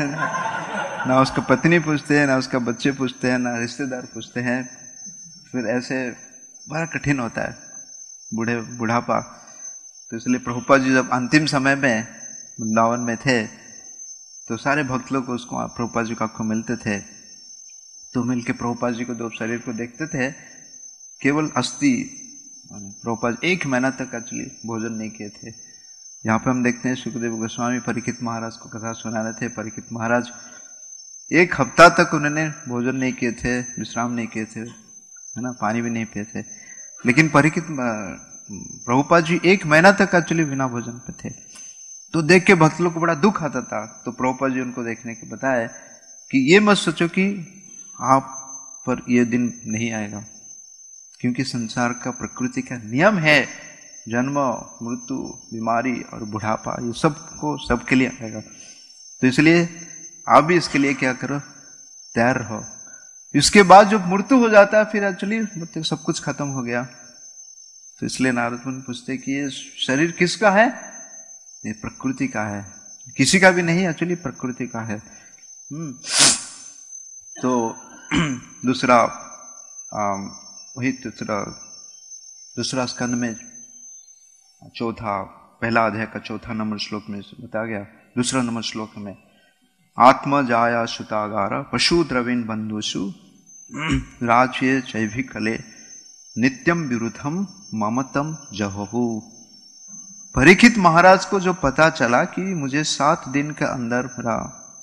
ना उसका पत्नी पूछते हैं, ना उसका बच्चे पूछते हैं, ना रिश्तेदार पूछते हैं। फिर ऐसे बड़ा कठिन होता है बूढ़े बुढ़ापा। तो इसलिए प्रभुपाद जी जब अंतिम समय में वृंदावन में थे, तो सारे भक्त लोग उसको प्रभुपाद जी को आंखों मिलते थे, तो मिलके प्रभुपाद जी को दो शरीर को देखते थे, केवल अस्थि। प्रभुपाद एक महीना तक एक्चुअली भोजन नहीं किए थे। यहाँ पे हम देखते हैं सुखदेव गोस्वामी परीक्षित महाराज को कथा सुना रहे थे। परीक्षित महाराज एक हफ्ता तक उन्होंने भोजन नहीं किए थे, विश्राम नहीं किए थे, है ना, पानी भी नहीं पिए थे। लेकिन परीक्षित प्रभुपाद जी एक महीना तक एक्चुअली बिना भोजन पे थे। तो देख के भक्त लोग को बड़ा दुख आता था। तो प्रभुपाद जी उनको देखने के बताया कि ये मत सोचो कि आप पर ये दिन नहीं आएगा, क्योंकि संसार का प्रकृति का नियम है जन्म, मृत्यु, बीमारी और बुढ़ापा, ये सबको सबके लिए आएगा। तो इसलिए आप भी इसके लिए क्या करो, तैयार रहो। इसके बाद जब मृत्यु हो जाता है फिर एक्चुअली मतलब सब कुछ खत्म हो गया। तो इसलिए नारद मुनि पूछते कि ये शरीर किसका है? ये प्रकृति का है, किसी का भी नहीं, एक्चुअली प्रकृति का है। हम्म तो दूसरा वही दूसरा दूसरा स्कंद में चौथा पहला अध्याय का चौथा नंबर श्लोक में बताया गया। दूसरा नंबर श्लोक में आत्म जाया सुतागारा पशु द्रविण बंधुषु राज्य चैभी कले नित्यम विरुद्धम ममतम जहु। परीक्षित महाराज को जो पता चला कि मुझे सात दिन के अंदर मेरा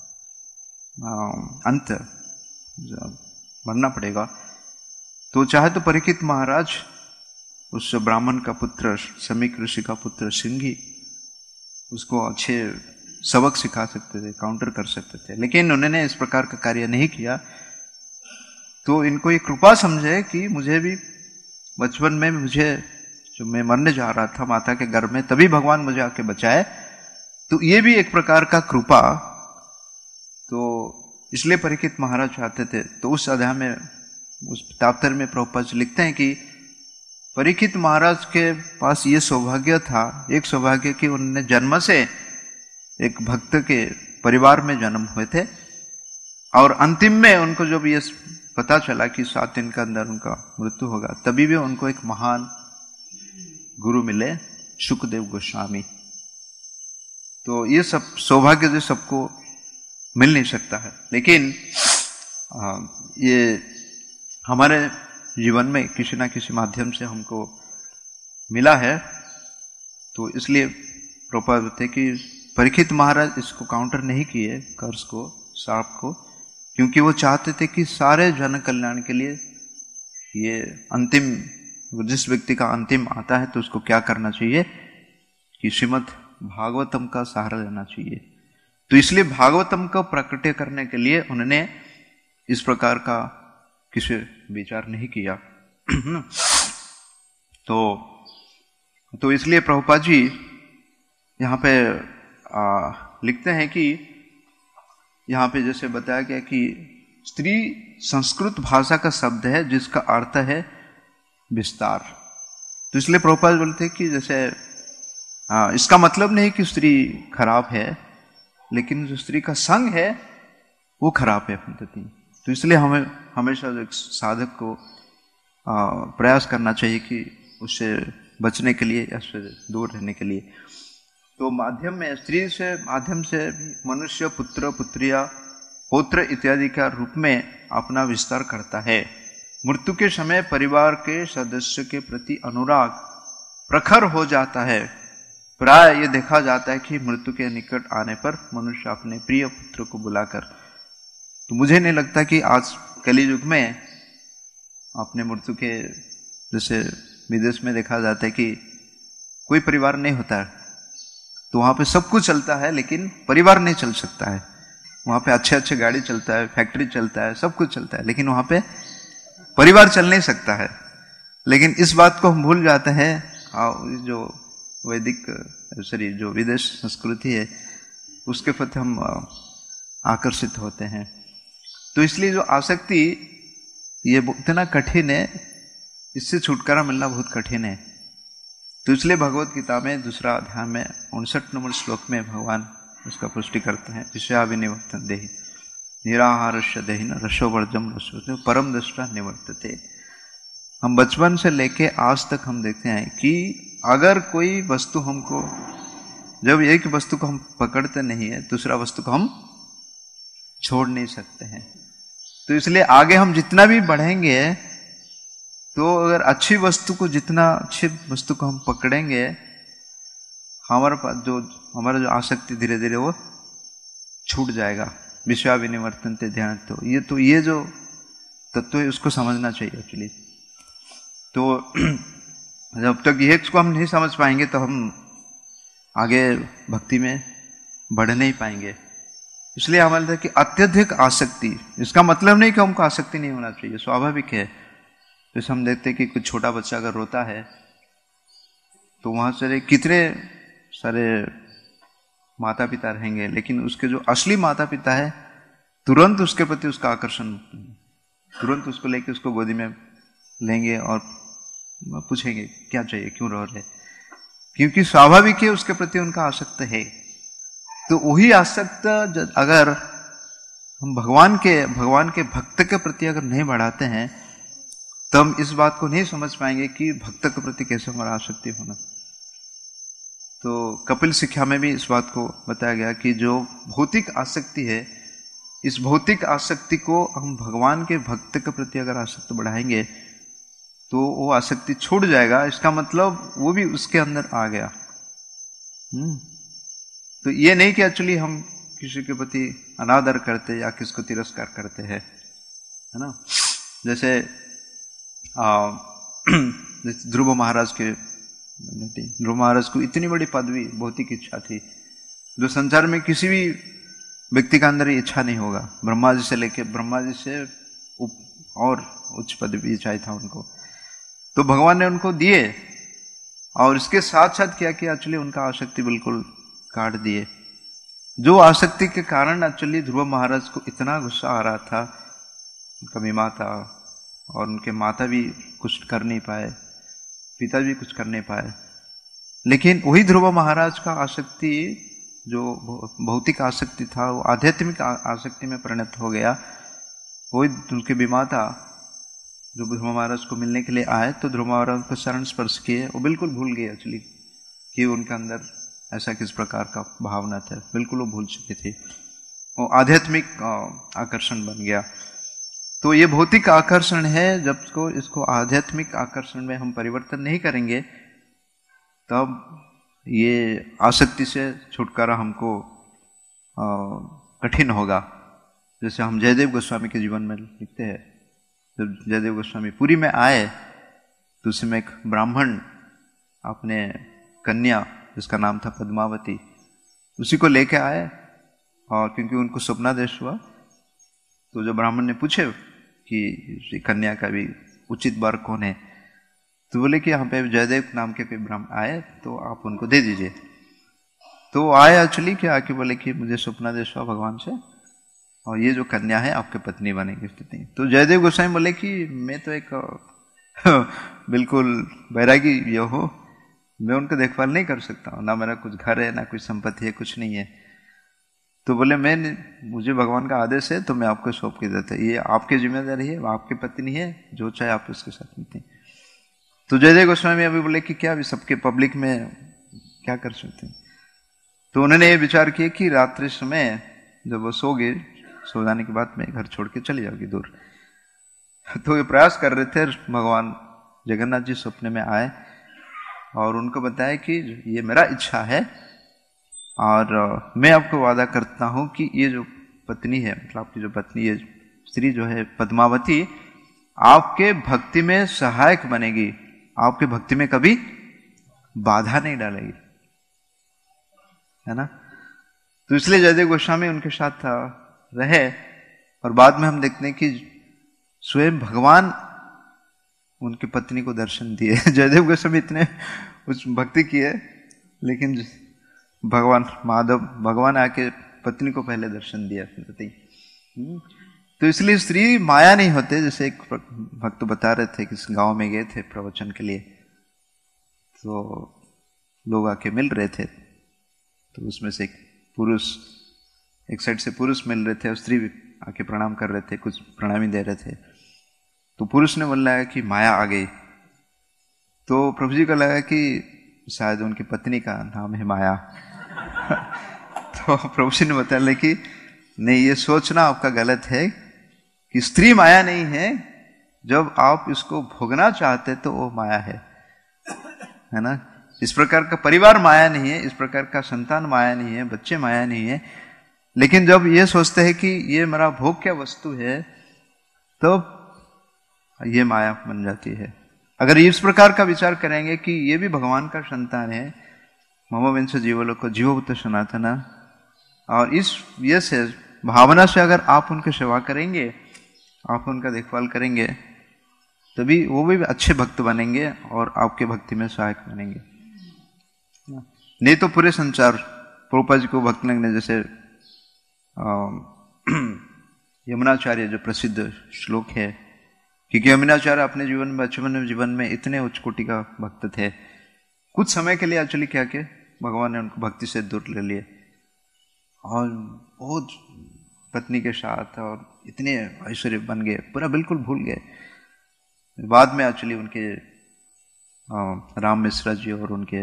अंत मरना पड़ेगा, तो चाहे तो परीक्षित महाराज उस ब्राह्मण का पुत्र समीक ऋषि का पुत्र सिंघी उसको अच्छे सबक सिखा सकते थे, काउंटर कर सकते थे, लेकिन उन्होंने इस प्रकार का कार्य नहीं किया। तो इनको ये कृपा समझे कि मुझे भी बचपन में मुझे जो मैं मरने जा रहा था माता के गर्भ में, तभी भगवान मुझे आके बचाए। तो ये भी एक प्रकार का कृपा। तो इसलिए परीक्षित महाराज चाहते थे। तो उस अध्याय में उस ताप्तर में प्रभुपाद जी लिखते हैं कि परीक्षित महाराज के पास ये सौभाग्य था, एक सौभाग्य कि उन्होंने जन्म से एक भक्त के परिवार में जन्म हुए थे, और अंतिम में उनको जब ये पता चला कि सात दिन के अंदर उनका मृत्यु होगा, तभी भी उनको एक महान गुरु मिले, शुकदेव गोस्वामी। तो ये सब सौभाग्य जो सबको मिल नहीं सकता है, लेकिन आ, ये हमारे जीवन में किसी ना किसी माध्यम से हमको मिला है। तो इसलिए प्रभुपाद बोलते कि परीक्षित महाराज इसको काउंटर नहीं किए कर्ज को, साप को, क्योंकि वो चाहते थे कि सारे जन कल्याण के लिए ये अंतिम, जिस व्यक्ति का अंतिम आता है तो उसको क्या करना चाहिए कि श्रीमद् भागवतम का सहारा लेना चाहिए। तो इसलिए भागवतम को प्रकट करने के लिए उन्होंने इस प्रकार का किसी विचार नहीं किया। तो तो इसलिए प्रभुपाद जी यहाँ पे आ, लिखते हैं कि यहाँ पे जैसे बताया गया कि स्त्री संस्कृत भाषा का शब्द है जिसका अर्थ है विस्तार। तो इसलिए प्रभुपाद बोलते हैं कि जैसे आ, इसका मतलब नहीं कि स्त्री खराब है, लेकिन जो स्त्री का संग है वो खराब है पद्धति। तो इसलिए हमें हमेशा एक साधक को प्रयास करना चाहिए कि उससे बचने के लिए या उससे दूर रहने के लिए। तो माध्यम में स्त्री से माध्यम से मनुष्य पुत्र पुत्रिया पौत्र इत्यादि का रूप में अपना विस्तार करता है। मृत्यु के समय परिवार के सदस्य के प्रति अनुराग प्रखर हो जाता है। प्राय ये देखा जाता है कि मृत्यु के निकट आने पर मनुष्य अपने प्रिय पुत्र को बुलाकर, तो मुझे नहीं लगता कि आज कली युग में अपने मृत्यु के, जैसे विदेश में देखा जाता है कि कोई परिवार नहीं होता है, तो वहां पे सब कुछ चलता है लेकिन परिवार नहीं चल सकता है। वहां पे अच्छे अच्छे गाड़ी चलता है, फैक्ट्री चलता है, सब कुछ चलता है, लेकिन वहां पे परिवार चल नहीं सकता है। लेकिन इस बात को हम भूल जाते हैं, जो वैदिक सॉरी जो विदेश संस्कृति है उसके प्रति हम आकर्षित होते हैं। तो इसलिए जो आसक्ति ये इतना कठिन है, इससे छुटकारा मिलना बहुत कठिन है। तो इसलिए भगवत गीता में दूसरा अध्याय में उनसठ नंबर श्लोक में भगवान उसका पुष्टि करते हैं, विषयाविनिवर्तन देहि निराहारस्य देहिन रसोवर्जम रसो परम दृष्टा निवर्तते। हम बचपन से लेके आज तक हम देखते हैं कि अगर कोई वस्तु हमको, जब एक वस्तु को हम पकड़ते नहीं है दूसरा वस्तु को हम छोड़ नहीं सकते हैं। तो इसलिए आगे हम जितना भी बढ़ेंगे, तो अगर अच्छी वस्तु को, जितना अच्छी वस्तु को हम पकड़ेंगे, हमारे पास जो हमारा जो आसक्ति धीरे धीरे वो छूट जाएगा। विषयाविनिवर्तन ते ध्यान। तो ये तो ये जो तत्व है उसको समझना चाहिए एक्चुअली। तो जब तक ये को हम नहीं समझ पाएंगे तो हम आगे भक्ति में बढ़ नहीं पाएंगे। इसलिए हमारे लिए कि अत्यधिक आसक्ति, इसका मतलब नहीं कि हमको आसक्ति नहीं होना चाहिए, स्वाभाविक है। जैसे हम देखते हैं कि कुछ छोटा बच्चा अगर रोता है तो तो वहाँ से कितने सारे माता पिता रहेंगे, लेकिन उसके जो असली माता पिता है तुरंत उसके प्रति उसका आकर्षण, तुरंत उसको लेके उसको गोदी में लेंगे और पूछेंगे क्या चाहिए, क्यों रो रहे, क्योंकि स्वाभाविक है उसके प्रति उनका आसक्त है। तो वही आसक्त अगर हम भगवान के भगवान के भक्त के प्रति अगर नहीं बढ़ाते हैं तो हम इस बात को नहीं समझ पाएंगे कि भक्त के प्रति कैसे हमारा आसक्ति होना। तो कपिल शिक्षा में भी इस बात को बताया गया कि जो भौतिक आसक्ति है, इस भौतिक आसक्ति को हम भगवान के भक्त के प्रति अगर आसक्ति बढ़ाएंगे तो वो आसक्ति छूट जाएगा। इसका मतलब वो भी उसके अंदर आ गया। हम्म तो ये नहीं कि एक्चुअली हम किसी के प्रति अनादर करते या किसको तिरस्कार करते हैं, है ना। जैसे आ, जैसे ध्रुव महाराज के ध्रुव महाराज को इतनी बड़ी पदवी, भौतिक इच्छा थी जो संसार में किसी भी व्यक्ति का अंदर ये इच्छा नहीं होगा। ब्रह्मा जी से लेके ब्रह्मा जी से और उच्च पदवी चाहिए था उनको, तो भगवान ने उनको दिए और इसके साथ साथ क्या किया, एक्चुअली उनका आसक्ति बिल्कुल काट दिए। जो आसक्ति के कारण एक्चुअली ध्रुव महाराज को इतना गुस्सा आ रहा था, उनका विमाता और उनके माता भी कुछ कर नहीं पाए, पिता भी कुछ कर नहीं पाए, लेकिन वही ध्रुव महाराज का आसक्ति जो भौतिक आसक्ति था वो आध्यात्मिक आसक्ति में परिणत हो गया। वही उनके विमाता जो ध्रुव महाराज को मिलने के लिए आए तो ध्रुव महाराज को चरण स्पर्श किए, वो बिल्कुल भूल गए एक्चुअली कि उनके अंदर ऐसा किस प्रकार का भावना था, बिल्कुल वो भूल चुके थे। वो आध्यात्मिक आकर्षण बन गया। तो ये भौतिक आकर्षण है, जब को इसको आध्यात्मिक आकर्षण में हम परिवर्तन नहीं करेंगे तब ये आसक्ति से छुटकारा हमको कठिन होगा। जैसे हम जयदेव गोस्वामी के जीवन में लिखते हैं, जब जयदेव गोस्वामी पुरी में आए तो उसमें एक ब्राह्मण अपने कन्या जिसका नाम था पद्मावती, उसी को लेके आए और क्योंकि उनको स्वप्नादेश हुआ तो जो ब्राह्मण ने पूछे कि कन्या का भी उचित वर कौन है, तो बोले कि यहाँ पे जयदेव नाम के कोई ब्राह्मण आए तो आप उनको दे दीजिए। तो आए एक्चुअली कि आके बोले कि मुझे स्वप्नादेश हुआ भगवान से और ये जो कन्या है आपके पत्नी बनेगी स्थिति। तो जयदेव गोस्वामी बोले कि मैं तो एक बिल्कुल बैरागी ये हो, मैं उनका देखभाल नहीं कर सकता हूँ, ना मेरा कुछ घर है ना कुछ संपत्ति है, कुछ नहीं है। तो बोले मैं मुझे भगवान का आदेश है तो मैं आपको सौंप के देता, ये आपकी जिम्मेदारी है, आपकी पत्नी है, जो चाहे आप उसके साथ मिलते। तो जयदेव गोस्वामी अभी बोले कि क्या अभी सबके पब्लिक में क्या कर सकते हैं। तो उन्होंने ये विचार किया कि रात्रि समय जब वो सो गए, सो जाने के बाद मैं घर छोड़ के चली जाऊंगी दूर। तो ये प्रयास कर रहे थे, भगवान जगन्नाथ जी सपने में आए और उनको बताया कि ये मेरा इच्छा है और मैं आपको वादा करता हूं कि ये जो पत्नी है, मतलब आपकी जो पत्नी है, स्त्री जो है पद्मावती, आपके भक्ति में सहायक बनेगी, आपके भक्ति में कभी बाधा नहीं डालेगी, है ना। तो इसलिए जयदेव गोस्वामी उनके साथ रहे और बाद में हम देखते हैं कि स्वयं भगवान उनकी पत्नी को दर्शन दिए। जयदेव गोस्वामी इतने उस भक्ति किए लेकिन भगवान माधव भगवान आके पत्नी को पहले दर्शन दिया अपनी पति। तो इसलिए स्त्री माया नहीं होते। जैसे एक भक्त बता रहे थे कि इस गांव में गए थे प्रवचन के लिए, तो लोग आके मिल रहे थे, तो उसमें से एक पुरुष, एक साइड से पुरुष मिल रहे थे और स्त्री भी आके प्रणाम कर रहे थे, कुछ प्रणामी दे रहे थे। तो पुरुष ने बोल रहा कि माया आ गई। तो प्रभु जी को लगा कि शायद उनकी पत्नी का नाम है माया। तो प्रभु जी ने बताया कि नहीं, ये सोचना आपका गलत है कि स्त्री माया नहीं है, जब आप इसको भोगना चाहते तो वो माया है, है ना। इस प्रकार का परिवार माया नहीं है, इस प्रकार का संतान माया नहीं है, बच्चे माया नहीं है। लेकिन जब ये सोचते हैं कि ये मेरा भोग क्या वस्तु है, तो ये माया बन जाती है। अगर इस प्रकार का विचार करेंगे कि ये भी भगवान का संतान है, मम वंश जीवलोक जीवभूत सनातना, और इस ये से भावना से अगर आप उनकी सेवा करेंगे, आप उनका देखभाल करेंगे, तभी वो भी अच्छे भक्त बनेंगे और आपके भक्ति में सहायक बनेंगे। नहीं तो पूरे संसार प्रभुपाद जी को भक्ति ने जैसे यमुनाचार्य जो प्रसिद्ध श्लोक है, क्योंकि यमुनाचार्य अपने जीवन में बचपन जीवन में इतने उच्च कोटि का भक्त थे, कुछ समय के लिए एक्चुअली क्या कि भगवान ने उनको भक्ति से दूर ले लिए और बहुत पत्नी के साथ और इतने ऐश्वर्य बन गए, पूरा बिल्कुल भूल गए। बाद में एक्चुअली उनके राम मिश्रा जी और उनके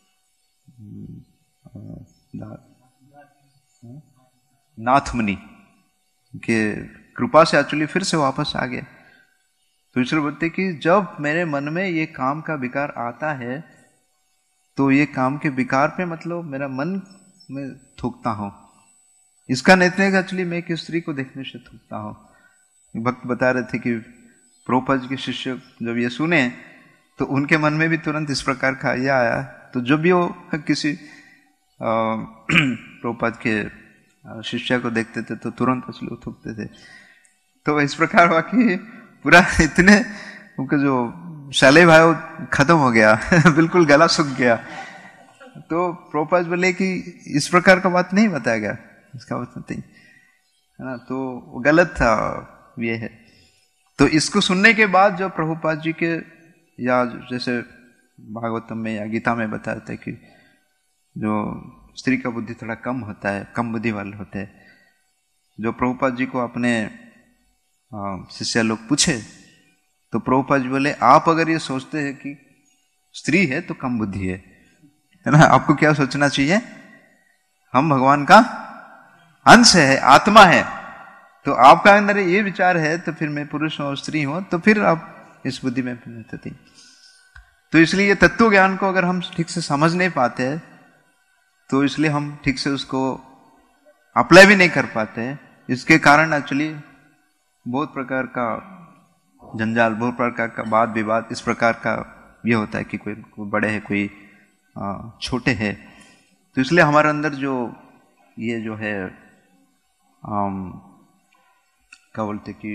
नाथ मुनि के कृपा से एक्चुअली फिर से वापस आ गए। तो इसलिए बोलते कि जब मेरे मन में ये काम का विकार आता है तो ये काम के विकार पे मतलब मेरा मन में थूकता हूँ। इसका नहीं है एक्चुअली मैं एक स्त्री को देखने से थूकता हूँ। भक्त बता रहे थे कि प्रभुपाद जी के शिष्य जब ये सुने तो उनके मन में भी तुरंत इस प्रकार का यह आया। तो जब भी वो किसी प्रभुपाद के शिष्य को देखते थे तो तुरंत असली थूकते थे। तो इस प्रकार हुआ कि पूरा इतने उनका जो शैले भाई वो खत्म हो गया बिल्कुल गला सूख गया। तो प्रभुपाद बोले कि इस प्रकार का बात नहीं बताया गया, इसका बात नहीं है ना, तो गलत था ये है। तो इसको सुनने के बाद जब प्रभुपाद जी के या जैसे भागवतम में या गीता में बताते हैं कि जो स्त्री का बुद्धि थोड़ा कम होता है, कम बुद्धि वाले होते हैं, जो प्रभुपाद जी को अपने शिष्य लोग पूछे तो प्रभुपाद जी बोले आप अगर ये सोचते हैं कि स्त्री है तो कम बुद्धि है, है ना, आपको क्या सोचना चाहिए, हम भगवान का अंश है, आत्मा है। तो आपका अंदर ये विचार है तो फिर मैं पुरुष हूं और स्त्री हूं, तो फिर आप इस बुद्धि में थी। तो इसलिए तत्व ज्ञान को अगर हम ठीक से समझ नहीं पाते तो इसलिए हम ठीक से उसको अप्लाई भी नहीं कर पाते। इसके कारण एक्चुअली बहुत प्रकार का जंजाल, बहुत प्रकार का वाद विवाद इस प्रकार का ये होता है कि कोई, कोई बड़े है, कोई छोटे है। तो इसलिए हमारे अंदर जो ये जो है आम, क्या बोलते कि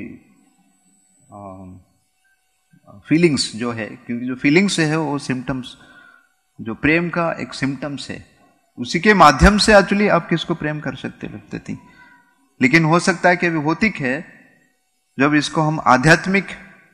फीलिंग्स जो है, क्योंकि जो फीलिंग्स है वो सिम्टम्स, जो प्रेम का एक सिम्टम्स है, उसी के माध्यम से एक्चुअली आप किसको प्रेम कर सकते लगते थी। लेकिन हो सकता है कि अभी भौतिक है, जब इसको हम आध्यात्मिक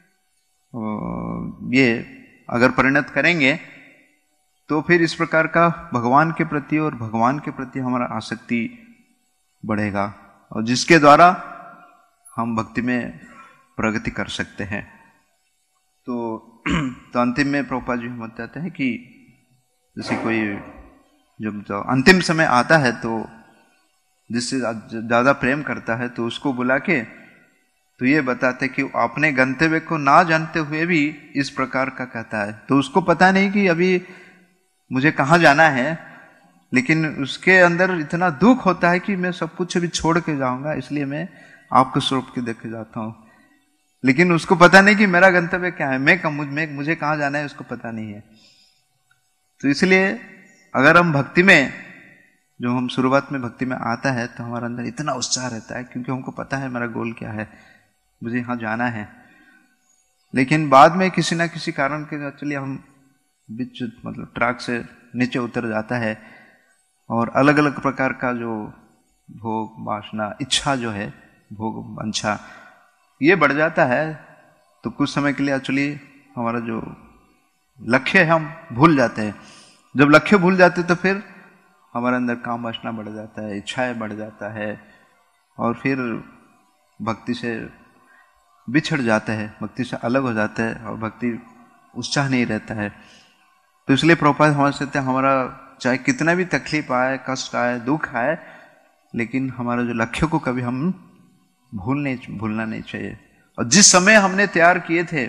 ये अगर परिणत करेंगे तो फिर इस प्रकार का भगवान के प्रति और भगवान के प्रति हमारा आसक्ति बढ़ेगा और जिसके द्वारा हम भक्ति में प्रगति कर सकते हैं। तो, तो अंतिम में प्रभुपाद जी हम बताते हैं कि जैसे कोई जब जो अंतिम समय आता है तो जिससे ज्यादा प्रेम करता है तो उसको बुला के तो ये बताते कि अपने गंतव्य को ना जानते हुए भी इस प्रकार का कहता है। तो उसको पता नहीं कि अभी मुझे कहाँ जाना है, लेकिन उसके अंदर इतना दुख होता है कि मैं सब कुछ अभी छोड़ के जाऊंगा, इसलिए मैं आपको स्वरूप के देख के जाता हूँ। लेकिन उसको पता नहीं कि मेरा गंतव्य क्या है, मैं कम मुझे, मुझे कहाँ जाना है उसको पता नहीं है। तो इसलिए अगर हम भक्ति में, जो हम शुरुआत में भक्ति में आता है तो हमारे अंदर इतना उत्साह रहता है क्योंकि हमको पता है मेरा गोल क्या है, मुझे यहाँ जाना है। लेकिन बाद में किसी ना किसी कारण के चलिए हम बीच मतलब ट्रैक से नीचे उतर जाता है और अलग अलग प्रकार का जो भोग वासना इच्छा जो है, भोग वांछा ये बढ़ जाता है। तो कुछ समय के लिए एक्चुअली हमारा जो लक्ष्य है हम भूल जाते हैं। जब लक्ष्य भूल जाते तो फिर हमारे अंदर काम वासना बढ़ जाता है, इच्छाएं बढ़ जाता है और फिर भक्ति से बिछड़ जाता है, भक्ति से अलग हो जाता है और भक्ति उत्साह नहीं रहता है। तो इसलिए प्रभुपाद हमारे साथ हमारा चाहे कितना भी तकलीफ आए, कष्ट आए, दुख आए, लेकिन हमारा जो लक्ष्य को कभी हम भूल नहीं भूलना नहीं चाहिए। और जिस समय हमने तैयार किए थे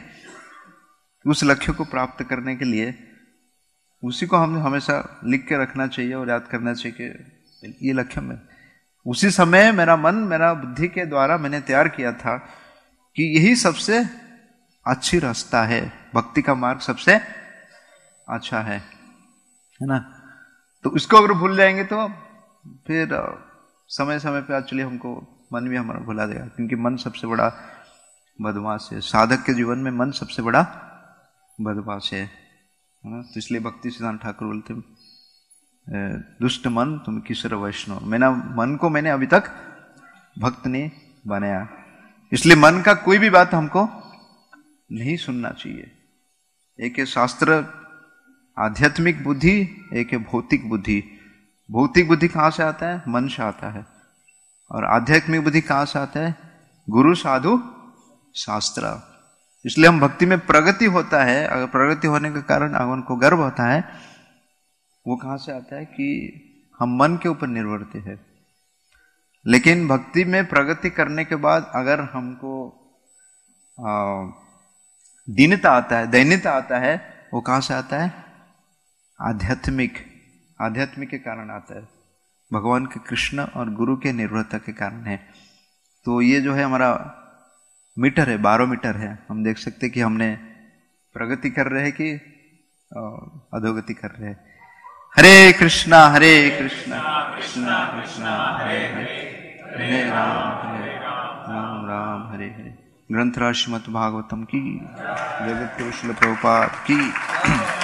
उस लक्ष्य को प्राप्त करने के लिए, उसी को हमें हमेशा लिख के रखना चाहिए और याद करना चाहिए कि ये लक्ष्य में उसी समय मेरा मन, मेरा बुद्धि के द्वारा मैंने तैयार किया था कि यही सबसे अच्छी रास्ता है, भक्ति का मार्ग सबसे अच्छा है, है ना। तो इसको अगर भूल जाएंगे तो फिर समय समय पे एक्चुअली हमको मन भी हमारा भुला देगा, क्योंकि मन सबसे बड़ा बदमाश है। साधक के जीवन में मन सबसे बड़ा बदमाश है, है ना। तो इसलिए भक्ति सिद्धांत ठाकुर बोलते हैं दुष्ट मन तुम किशोर वैष्णव, मेरा मन को मैंने अभी तक भक्त नहीं बनाया। इसलिए मन का कोई भी बात हमको नहीं सुनना चाहिए। एक है शास्त्र आध्यात्मिक बुद्धि, एक है भौतिक बुद्धि। भौतिक बुद्धि कहाँ से आता है? मन से आता है। और आध्यात्मिक बुद्धि कहाँ से आता है? गुरु, साधु, शास्त्र। इसलिए हम भक्ति में प्रगति होता है, अगर प्रगति होने के कारण अगर उनको गर्व होता है, वो कहाँ से आता है? कि हम मन के ऊपर निर्भर हैं। लेकिन भक्ति में प्रगति करने के बाद अगर हमको दीनता आता है, दैन्यता आता है, वो कहाँ से आता है? आध्यात्मिक आध्यात्मिक के कारण आता है, भगवान के कृष्ण और गुरु के निर्भरता के कारण है। तो ये जो है हमारा मीटर है, बारह मीटर है। हम देख सकते कि हमने प्रगति कर रहे हैं कि अधोगति कर रहे हैं। हरे कृष्णा हरे कृष्णा कृष्णा कृष्णा हरे हरे, हरे राम हरे राम राम हरे हरे। ग्रंथराज श्रीमद् भागवतम की, जगत गुरु श्रील प्रभुपाद की।